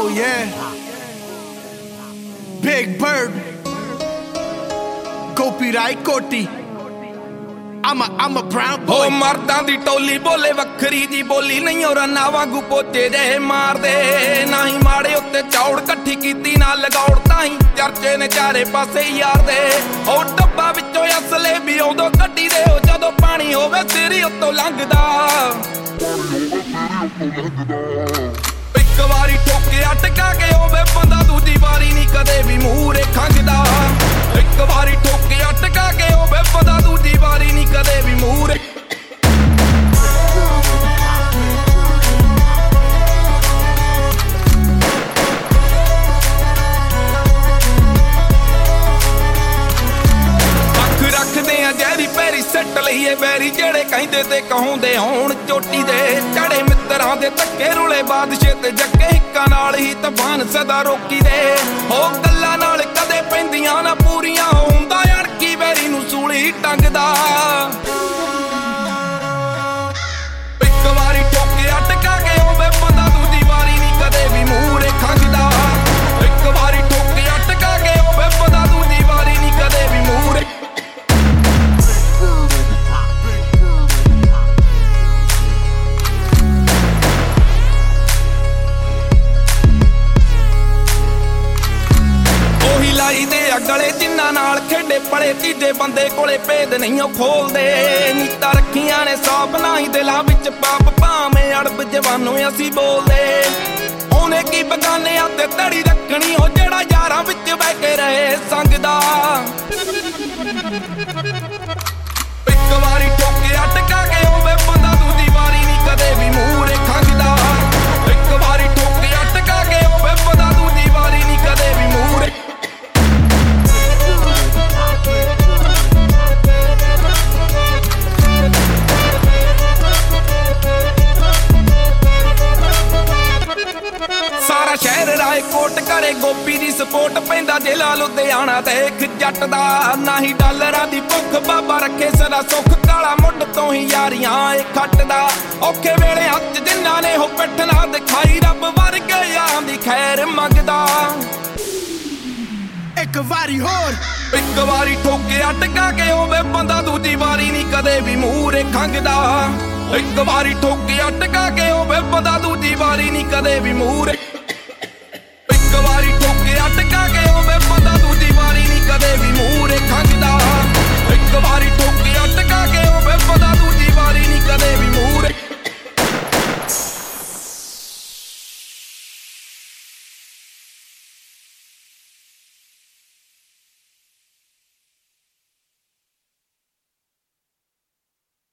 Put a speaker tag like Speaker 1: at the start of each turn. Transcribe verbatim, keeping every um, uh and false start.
Speaker 1: Oh yeah, Big Bird, Gopi Rai Koti. I'm a, I'm a brown boy.
Speaker 2: Oh ਮਰਦਾਂ ਦੀ ਟੋਲੀ ਬੋਲੇ ਵੱਖਰੀ ਜੀ ਬੋਲੀ ਨਹੀਂ ਔਰ ਨਾ ਵਾਂਗੂ ਪੋਚੇ ਜਿਹੇ ਮਾਰਦੇ ਨਾ ਹੀ ਮਾੜੇ ਉੱਤੇ ਚੌੜ ਇਕੱਠੀ ਕੀਤੀ ਨਾ ਲਗੌੜ ਤਾਂ ਹੀ ਚਰਚੇ ਨੇ ਚਾਰੇ ਪਾਸੇ ਯਾਰ ਦੇ ਉਹ ਡੱਬਾ ਵਿੱਚੋਂ ਅਸਲੇ ਵੀ ਉਦੋਂ ਕੱਢੀ ਦੇ ਉਹ ਜਦੋਂ ਪਾਣੀ ਹੋਵੇ ਸਿਰ ਉੱਤੋਂ ਲੰਘਦਾ ਇੱਕ ਵਾਰੀ ਠੋਕੇ ਅਟਕਾ ਕੇ ਹੋਵੇ ਬੰਦਾ ਦੂਜੀ ਵਾਰੀ ਨਹੀਂ ਕਦੇ ਵੀ ਮੂਹਰੇ ਖੰਗਦਾ ਇੱਕ ਵਾਰੀ ਠੋਕੇ ਅਟਕਾ ਕੇ ਹੋਵੇ ਬੰਦਾ ਦੂਜੀ ਵਾਰੀ ਨਹੀਂ ਕਦੇ ਵੀ ਮੂਹਰੇ ਰੱਖਦੇ ਆ ਜਿਹੜੀ ਪੈਰੀ ਸੱਟ ਲਈਏ ਵੈਰੀ ਜਿਹੜੇ ਕਹਿੰਦੇ ਤੇ ਕਹਾਉਂਦੇ ਹੋਣ ਚੋਟੀ ਦੇ ਚੜੇ ਮਿੱਤਰਾਂ ਦੇ ਧੱਕੇ ਰੁਲੇ ਬਾਦਸ਼ਾਹ ਤੇ ਜੱਗੇ ਹਿੱਕਾਂ ਨਾਲ ਹੀ ਤਬਾਨ ਸਦਾ ਰੋਕੀ ਦੇ ਹੋ ਗੱਲਾਂ ਨਾਲ ਕਦੇ ਪੈਂਦੀਆਂ ਨਾ ਪੂਰੀਆਂ ਹੁੰਦਾ ਅੜਕੀ ਵੈਰੀ ਨੂੰ ਸੂਲੀ ਟੰਗਦਾ ਇੱਕ ਵਾਰੀ ਠੋਕੇ ਅਟਕਾ ਕੇ ਹੋਵੇ ਬੰਦਾ ਦੂਜੀ ਵਾਰੀ ਨਹੀਂ ਕਦੇ ਵੀ ਮੂਹਰੇ ਖੰਗਦਾ ਇੱਕ ਵਾਰੀ ਠੋਕੇ ਅਟਕਾ ਕੇ ਹੋਵੇ ਬੰਦਾ ਦੂਜੀ ਵਾਰੀ ਨਹੀਂ ਕਦੇ ਵੀ ਮੂਹਰੇ ਲਾਈ ਦੇ ਅਗਲੇ ਜਿੰਨਾਂ ਨਾਲ ਖੇਡੇ ਪਲੇ ਤੀਜੇ ਬੰਦੇ ਕੋਲੇ ਭੇਦ ਨਹੀਂ ਉਹ ਖੋਲਦੇ ਨੀਤਾਂ ਰੱਖੀਆਂ ਨੇ ਸੌਪ ਨਹੀਂ ਦਿਲਾਂ ਵਿੱਚ ਪਾਪ ਭਾਵੇਂ ਅੜਬ ਜਵਾਨੋਂ ਅਸੀਂ ਬੋਲਦੇ ਉਹਨੇ ਕੀ ਬਗਾਨਿਆਂ ਤੇ ਤੜੀ ਰੱਖਣੀ ਉਹ ਜਿਹੜਾ ਯਾਰਾਂ ਵਿੱਚ ਬਹਿ ਕੇ ਰਹੇ ਸੰਗਦਾ ਇੱਕ ਵਾਰੀ ਠੋਕੇ ਅਟਕਾ ਕੇ ਹੋਵੇ ਬੰਦਾ ਦੂਜੀ ਵਾਰੀ ਨਹੀਂ ਕਦੇ ਵੀ ਮੂਹਰੇ ਖੰਗਦਾ ਇੱਕ ਵਾਰੀ ਠੋਕੇ ਅਟਕਾ ਕੇ ਹੋਵੇ ਬੰਦਾ ਦੂਜੀ ਵਾਰੀ ਨਹੀਂ ਕਦੇ ਵੀ ਮੂਹਰੇ ਸਾਰਾ ਸ਼ਹਿਰ ਰਾਏ ਕੋਟ ਕਰੇ ਗੋਪੀ ਦੀ ਸਪੋਰਟ ਪੈਂਦਾ ਜ਼ਿਲ੍ਹਾ ਲੁਧਿਆਣਾ ਦੇਖ ਜੱਟ ਦਾ ਨਾ ਹੀ ਡਾਲਰਾਂ ਦੀ ਭੁੱਖ ਬਾਬਾ ਰੱਖੇ ਸਦਾ ਸੁੱਖ ਕਾਲਾ ਮੁੱਢ ਤੋਂ ਹੀ ਯਾਰੀਆਂ ਏ ਖੱਟਦਾ ਔਖੇ ਵੇਲੇ ਹੱਥ ਜਿਨ੍ਹਾਂ ਨੇ ਹੋ ਪਿੱਠ ਨਾ ਦਿਖਾਈ ਰੱਬ ਵਰਗੇ ਆਂ ਦੀ ਖੈਰ ਮੰਗਦਾ
Speaker 1: ਇੱਕ ਵਾਰੀ ਹੋਰ
Speaker 2: ਇੱਕ ਵਾਰੀ ਠੋਕੇ ਅਟਕਾ ਕੇ ਹੋਵੇ ਬੰਦਾ ਦੂਜੀ ਵਾਰੀ ਨਹੀਂ ਕਦੇ ਵੀ ਮੂਹਰੇ ਖੰਗਦਾ ਇੱਕ ਵਾਰੀ ਠੋਕੇ ਅਟਕਾ ਕੇ ਹੋਵੇ ਬੰਦਾ ਦੂਜੀ ਵਾਰੀ ਨਹੀਂ ਕਦੇ ਵੀ ਮੂਹਰੇ ਇੱਕ ਵਾਰੀ ਠੋਕੇ ਅਟਕਾ ਕੇ ਹੋਵੇ ਬੰਦਾ ਦੂਜੀ ਵਾਰੀ ਨਹੀਂ ਕਦੇ ਵੀ ਮੂਹਰੇ ਖੰਗਦਾ ਇੱਕ ਵਾਰੀ ਠੋਕੇ ਅਟਕਾ ਕੇ ਹੋਵੇ ਬੰਦਾ ਦੂਜੀ ਵਾਰੀ ਨਹੀਂ ਕਦੇ ਵੀ ਮੂਹਰੇ